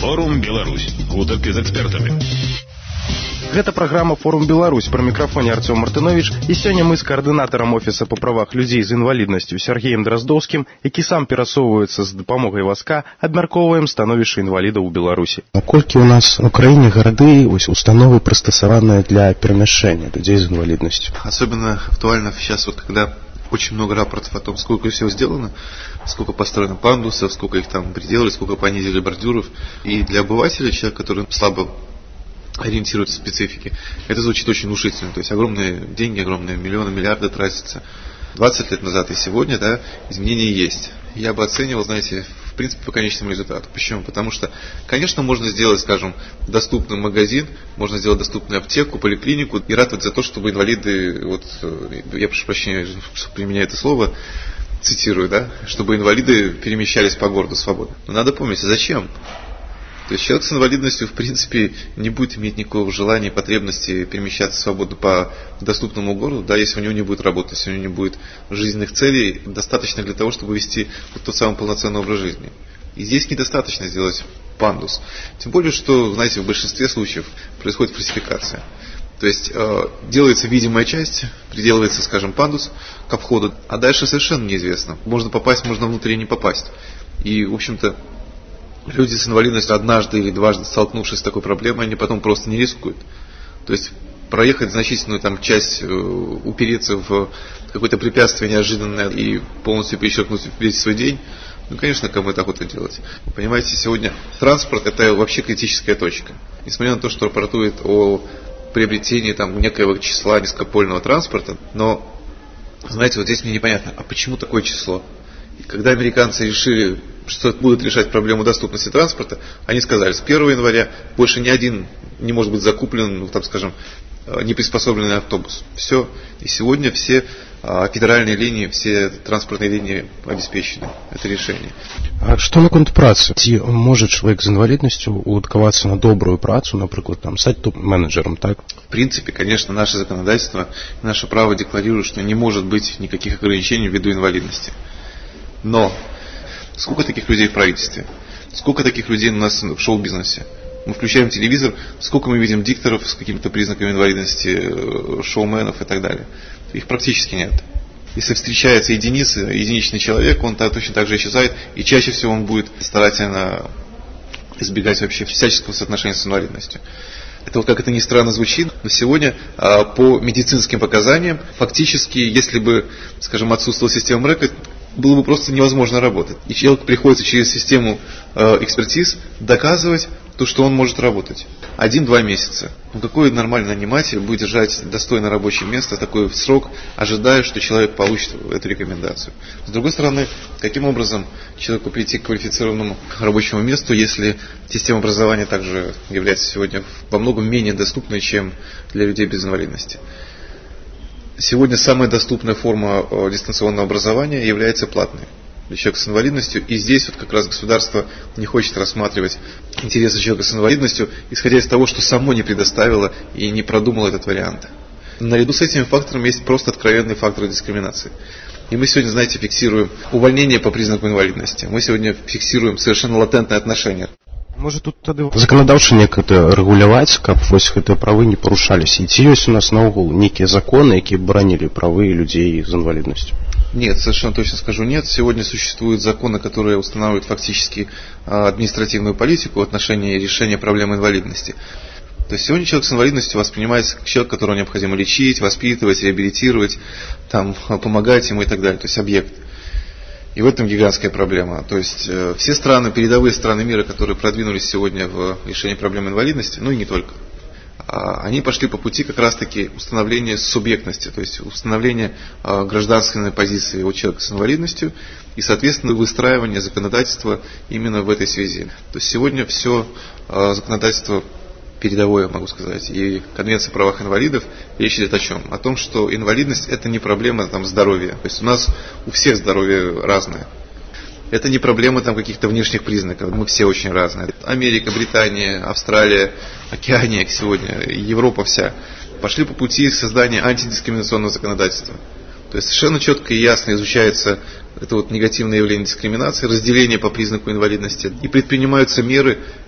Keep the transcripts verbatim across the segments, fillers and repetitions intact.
Форум Беларусь. Гутарки з экспертамі. Гэта праграма «Форум Беларусь». Пры мікрафоне Артём Мартынович. І сёння мы з каардынатарам Офіса па правах людзей з інваліднасцю Сергеем Драздоўскім, які сам перасоўваецца з дапамогай вазка, абмяркоўваем становішча інвалідаў у Беларусі. Наколькі у нас в Украине гарады, ось, установы, прыстасаваныя для перамяшчэння людей с инвалидностью? Особенно актуально сейчас, вот, когда очень много рапортов о том, сколько всего сделано, сколько построено пандусов, сколько их там приделали, сколько понизили бордюров. И для обывателя, человека, который слабо ориентируется в специфике, это звучит очень внушительно. То есть огромные деньги, огромные миллионы, миллиарды тратятся. двадцать лет назад и сегодня, да, изменения есть. Я бы оценивал, знаете, в принципе, по конечному результату. Почему? Потому что, конечно, можно сделать, скажем, доступный магазин, можно сделать доступную аптеку, поликлинику и ратовать за то, чтобы инвалиды, вот, я прошу прощения, что применяю это слово, цитирую, да, чтобы инвалиды перемещались по городу свободно. Но надо помнить, а зачем? То есть человек с инвалидностью, в принципе, не будет иметь никакого желания, потребности перемещаться свободно по доступному городу, да, если у него не будет работы, если у него не будет жизненных целей, достаточно для того, чтобы вести вот тот самый полноценный образ жизни. И здесь недостаточно сделать пандус. Тем более, что, знаете, в большинстве случаев происходит фальсификация. То есть э, делается видимая часть, приделывается, скажем, пандус ко входу, а дальше совершенно неизвестно. Можно попасть, можно внутрь не попасть. И, в общем-то, люди с инвалидностью однажды или дважды столкнувшись с такой проблемой, они потом просто не рискуют. То есть проехать значительную там часть, э, упереться в какое-то препятствие неожиданное и полностью перечеркнуть весь свой день, ну, конечно, кому это охота делать. Вы понимаете, сегодня транспорт – это вообще критическая точка. Несмотря на то, что рапортует о приобретении там некоего числа низкопольного транспорта, но, знаете, вот здесь мне непонятно, а почему такое число? И когда американцы решили, что будут решать проблему доступности транспорта, они сказали, с первого января больше ни один не может быть закуплен, ну, там, скажем, неприспособленный автобус. Все. И сегодня все а, федеральные линии, все транспортные линии обеспечены. Это решение. А что наконт працы? Ці може чоловік з інвалідністю уладкавацца на добрую працу, например, там, стать топ-менеджером, так? В принципе, конечно, наше законодательство, наше право декларирует, что не может быть никаких ограничений ввиду инвалидности. Но сколько таких людей в правительстве? Сколько таких людей у нас в шоу-бизнесе? Мы включаем телевизор, сколько мы видим дикторов с какими-то признаками инвалидности, шоуменов и так далее. Их практически нет. Если встречается единица, единичный человек, он точно так же исчезает, и чаще всего он будет старательно избегать вообще всяческого соотношения с инвалидностью. Это вот как это ни странно звучит, но сегодня а, по медицинским показаниям, фактически, если бы, скажем, отсутствовала система МРЭКа, было бы просто невозможно работать. И человеку приходится через систему э, экспертиз доказывать то, что он может работать. Один-два месяца. Ну какой нормальный наниматель будет держать достойное рабочее место, такой срок, ожидая, что человек получит эту рекомендацию. С другой стороны, каким образом человеку прийти к квалифицированному рабочему месту, если система образования также является сегодня во многом менее доступной, чем для людей без инвалидности? Сегодня самая доступная форма дистанционного образования является платной для человека с инвалидностью. И здесь вот как раз государство не хочет рассматривать интересы человека с инвалидностью, исходя из того, что само не предоставило и не продумало этот вариант. Наряду с этими факторами есть просто откровенные факторы дискриминации. И мы сегодня, знаете, фиксируем увольнение по признаку инвалидности. Мы сегодня фиксируем совершенно латентные отношения. Может тут тады законодаўча неяк это рэгуляваць, каб вось гэтыя правы не парушаліся? І ці ёсць у нас наогул нейкія законы, якія бранілі правы людей з інваліднасцю? Нет, совершенно точно скажу нет. Сегодня существуют законы, которые устанавливают фактически административную политику в отношении решения проблемы инвалидности. То есть сегодня человек с инвалидностью воспринимается как человек, которого необходимо лечить, воспитывать, реабилитировать, там, помогать ему и так далее. То есть объект. И в этом гигантская проблема. То есть э, все страны, передовые страны мира, которые продвинулись сегодня в решении проблем инвалидности, ну и не только, а, они пошли по пути как раз-таки установления субъектности, то есть установления э, гражданской позиции у человека с инвалидностью и, соответственно, выстраивания законодательства именно в этой связи. То есть сегодня все э, законодательство передовое, могу сказать, и Конвенция о правах инвалидов, речь идет о чем? О том, что инвалидность это не проблема там, здоровья. То есть у нас у всех здоровье разное. Это не проблема там, каких-то внешних признаков. Мы все очень разные. Америка, Британия, Австралия, Океания сегодня, Европа вся пошли по пути создания антидискриминационного законодательства. То есть совершенно четко и ясно изучается это вот негативное явление дискриминации, разделение по признаку инвалидности, и предпринимаются меры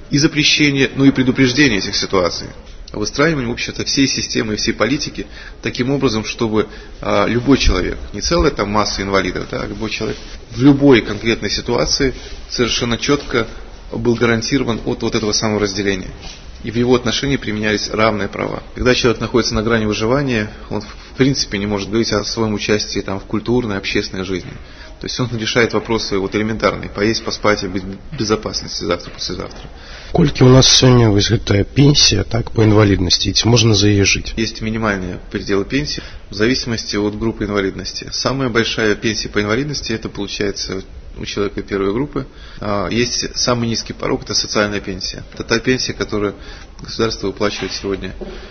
и запрещения, ну и предупреждения этих ситуаций. Выстраиваем, в общем-то, всей системы и всей политики таким образом, чтобы а, любой человек, не целая там масса инвалидов, да, а любой человек в любой конкретной ситуации совершенно четко был гарантирован от вот этого самого разделения. И в его отношении применялись равные права. Когда человек находится на грани выживания, он в принципе не может говорить о своем участии там, в культурной, общественной жизни. То есть он решает вопросы вот элементарные: поесть, поспать и быть в безопасности завтра, послезавтра. Колькі у нас сегодня вось гэтая пенсия, так, по инвалидности, ці можно за яе жить? Есть минимальные пределы пенсии в зависимости от группы инвалидности. Самая большая пенсия по инвалидности, это получается у человека первой группы. Есть самый низкий порог, это социальная пенсия. Это та пенсия, которую государство выплачивает сегодня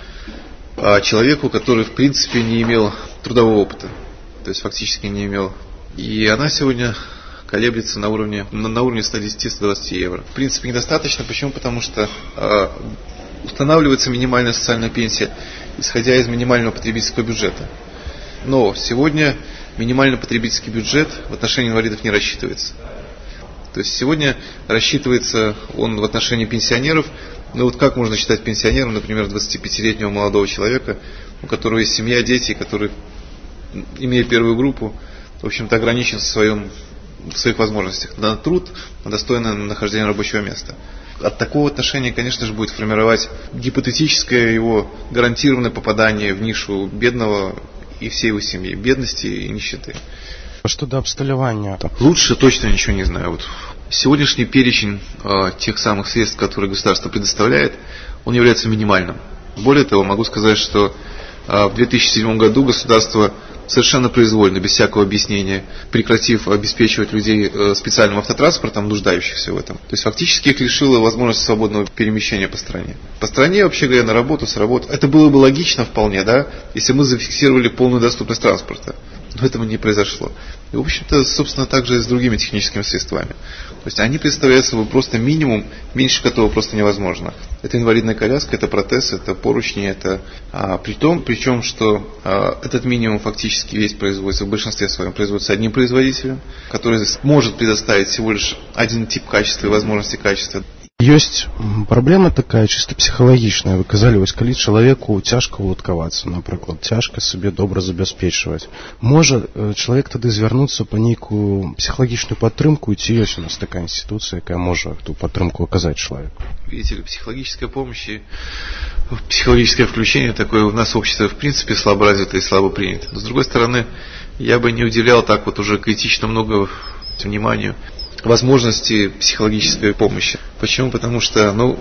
человеку, который в принципе не имел трудового опыта, то есть фактически не имел. И она сегодня колеблется на уровне, на, на уровне сто десять - сто двадцать евро. В принципе, недостаточно. Почему? Потому что э, устанавливается минимальная социальная пенсия, исходя из минимального потребительского бюджета. Но сегодня минимальный потребительский бюджет в отношении инвалидов не рассчитывается. То есть сегодня рассчитывается он в отношении пенсионеров. Ну вот как можно считать пенсионером, например, двадцатипятилетнего молодого человека, у которого есть семья, дети, который, имея первую группу, в общем-то, ограничен в, своем, в своих возможностях на труд, на достойное нахождение рабочего места. От такого отношения, конечно же, будет формировать гипотетическое его гарантированное попадание в нишу бедного и всей его семьи, бедности и нищеты. А что до обсталявания? Лучше точно ничего не знаю. Вот сегодняшний перечень э, тех самых средств, которые государство предоставляет, он является минимальным. Более того, могу сказать, что э, в две тысячи седьмом году государство совершенно произвольно, без всякого объяснения, прекратив обеспечивать людей специальным автотранспортом, нуждающихся в этом. То есть фактически их лишило возможности свободного перемещения по стране. По стране, вообще говоря, на работу, с работы. Это было бы логично вполне, да, если мы зафиксировали полную доступность транспорта. Но этого не произошло. И, в общем-то, собственно, так же и с другими техническими средствами. То есть они представляют собой просто минимум, меньше которого просто невозможно. Это инвалидная коляска, это протез, это поручни, это а, при том, причем, что а, этот минимум фактически весь производится, в большинстве своем производится одним производителем, который может предоставить всего лишь один тип качества и возможности качества. Ёсць праблема такая чыста псіхалагічная. Вы казалі, вось калі чалавеку цяжка ўладкавацца, напрыклад, цяжка сабе добра забяспечваць, можа чалавек тады звярнуцца па нейкую псіхалагічную падтрымку, і ці ёсць у нас такая інстытуцыя, якая можа ту падтрымку аказаць чалавеку? Видите ли, психологическая помощь и психологическое включение такое у нас в обществе в принципе слабо развито и слабо принято. Но с другой стороны, я бы не уделял так вот уже критично много внимания возможности психологической помощи. Почему? Потому что, ну,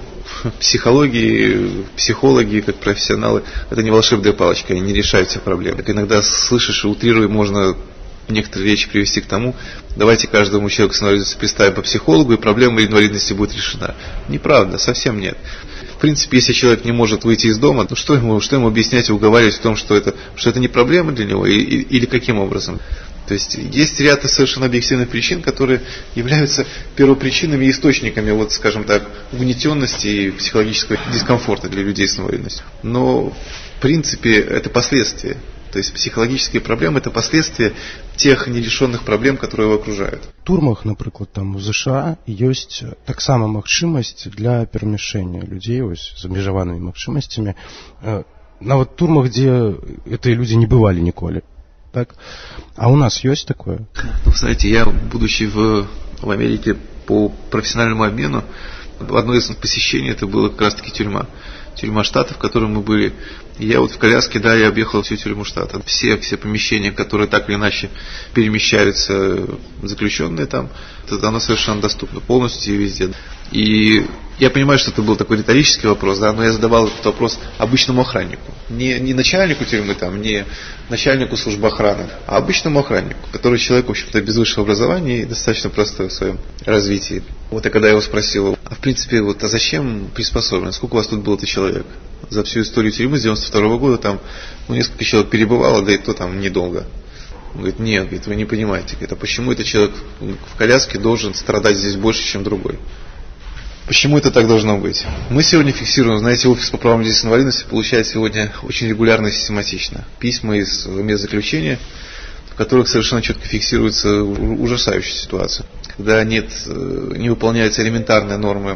психологи, психологи, как профессионалы, это не волшебная палочка, они не решают все проблемы. Иногда слышишь и утрируя, можно некоторые речи привести к тому: давайте каждому человеку с инвалидностью представим по психологу, и проблема инвалидности будет решена. Неправда, совсем нет. В принципе, если человек не может выйти из дома, ну что ему, что ему объяснять и уговаривать в том, что это, что это не проблема для него, и, и, или каким образом? То есть есть ряд совершенно объективных причин, которые являются первопричинами и источниками, вот, скажем так, угнетенности и психологического дискомфорта для людей с инвалидностью. Но в принципе это последствия. То есть психологические проблемы — это последствия тех нерешенных проблем, которые его окружают. В турмах, напрыклад, там у США ёсць таксама магчымасць для перамяшчэння людзей вось з абмежаванымі магчымасцямі. Нават в турмах, где гэтыя людзі не бывалі ніколі. Так? А у нас есть такое? Ну, знаете, я, будучи в, в Америке по профессиональному обмену, одно из посещений это было как раз таки тюрьма. Тюрьма штата, в которой мы были. И я вот в коляске, да, я объехал всю тюрьму штата. Все, все помещения, которые так или иначе перемещаются заключенные там, это оно совершенно доступно полностью и везде. И я понимаю, что это был такой риторический вопрос, да, но я задавал этот вопрос обычному охраннику. Не, не начальнику тюрьмы, там, не начальнику службы охраны, а обычному охраннику, который человек, в общем-то, без высшего образования и достаточно простой в своем развитии. Вот, и когда я его спросил, а в принципе, вот, а зачем приспособлен? Сколько у вас тут было-то человек? За всю историю тюрьмы с девяносто второго года там, ну, несколько человек перебывало, да и то там недолго. Он говорит: нет, говорит, вы не понимаете, говорит, а почему этот человек в коляске должен страдать здесь больше, чем другой? Почему это так должно быть? Мы сегодня фиксируем, знаете, офис по правам людей с инвалидностью получает сегодня очень регулярно и систематично письма из мест заключения, в которых совершенно четко фиксируется ужасающая ситуация. Когда нет, не выполняются элементарные нормы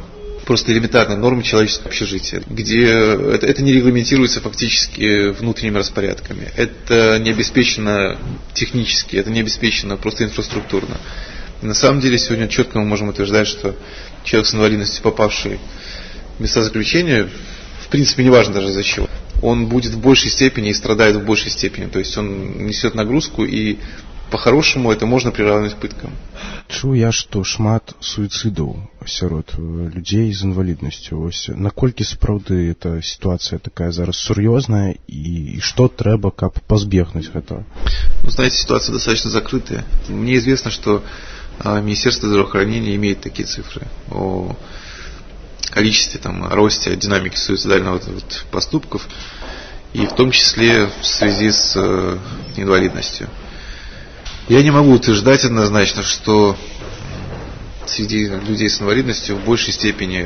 просто элементарные нормы человеческого общежития, где это, это не регламентируется фактически внутренними распорядками. Это не обеспечено технически, это не обеспечено просто инфраструктурно. И на самом деле сегодня четко мы можем утверждать, что человек с инвалидностью, попавший в места заключения, в принципе, неважно даже за чего, он будет в большей степени и страдает в большей степени. То есть он несет нагрузку, и по-хорошему это можно приравнивать к пыткам. Чуў я, што шмат суіцыдаў сярод людзей з інваліднасцю. Ось наколькі сапраўды эта ситуация такая зараз сур'ёзная, и, и что трэба, каб пазбегнуць гэтага? Ну, знаете, ситуация достаточно закрытая. Мне известно, что а, Министерство здравоохранения имеет такие цифры о количестве, там, о росте, о динамике суицидальных вот, вот, поступков, и в том числе в связи с э, инвалидностью. Я не могу утверждать однозначно, что среди людей с инвалидностью в большей степени,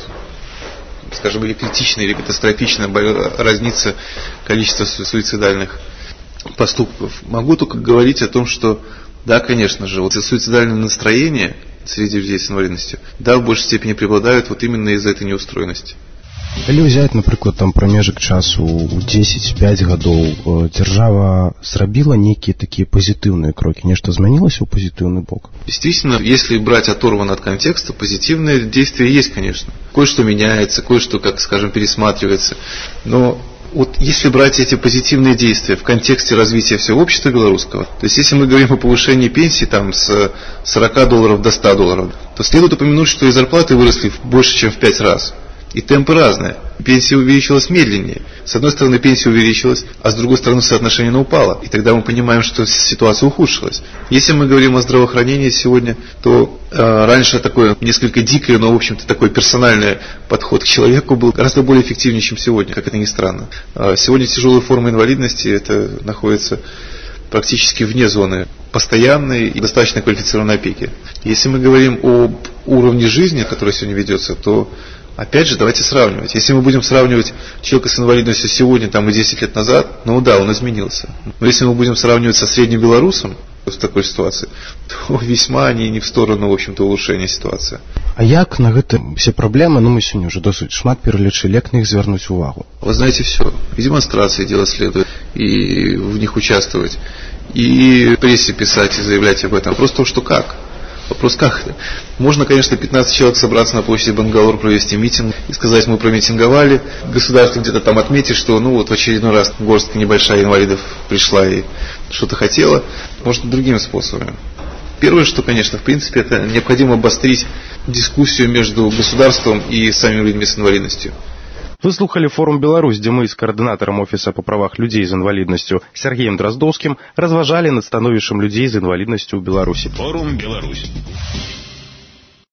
вот, скажем, или критично, или катастрофично разнится количество суицидальных поступков. Могу только говорить о том, что, да, конечно же, вот суицидальные настроения среди людей с инвалидностью, да, в большей степени преобладают вот именно из-за этой неустроенности. Калі ўзяць, напрыклад, там прамежак часу у дзесяць-пяць гадоў, дзяржава зрабіла нейкія такія пазітыўныя крокі, нешта змянілася ў пазітыўны бок? Действительно, если брать оторванно от контекста, позитивные действия есть, конечно. Кое-что меняется, кое-что, как скажем, пересматривается. Но вот если брать эти позитивные действия в контексте развития всего общества белорусского, то есть если мы говорим о повышении пенсии там, с сорока долларов до ста долларов, то следует упомянуть, что и зарплаты выросли больше, чем в пять раз. И темпы разные. Пенсия увеличилась медленнее. С одной стороны, пенсия увеличилась, а с другой стороны, соотношение упало. И тогда мы понимаем, что ситуация ухудшилась. Если мы говорим о здравоохранении сегодня, то э, раньше такое несколько дикое, но, в общем-то, такой персональный подход к человеку был гораздо более эффективнее, чем сегодня, как это ни странно. Э, сегодня тяжелая форма инвалидности, это находится практически вне зоны постоянной и достаточно квалифицированной опеки. Если мы говорим об уровне жизни, который сегодня ведется, то опять же, давайте сравнивать. Если мы будем сравнивать человека с инвалидностью сегодня там, и десять лет назад, ну да, он изменился. Но если мы будем сравнивать со средним белорусом в такой ситуации, то весьма они не в сторону, в общем-то, улучшения ситуации. А як на гэта все проблемы, ну мы сегодня уже досыць шмат пералічылі, як на іх звярнуць увагу? Вы знаете, все. И демонстрации делать следует, и в них участвовать, и в прессе писать и заявлять об этом. Просто то, что как. Вопрос как это? Можно, конечно, пятнадцать человек собраться на площади Бангалор, провести митинг и сказать, мы промитинговали. Государство где-то там отметит, что ну вот в очередной раз горстка небольшая инвалидов пришла и что-то хотела. Может, другими способами. Первое, что, конечно, в принципе, это необходимо обострить дискуссию между государством и самими людьми с инвалидностью. Вы слухали форум «Беларусь», где мы с координатором Офиса по правах людей з інваліднасцю Сергеем Дроздовским разважали над становішчам людей з інваліднасцю ў Беларусі. Форум «Беларусь».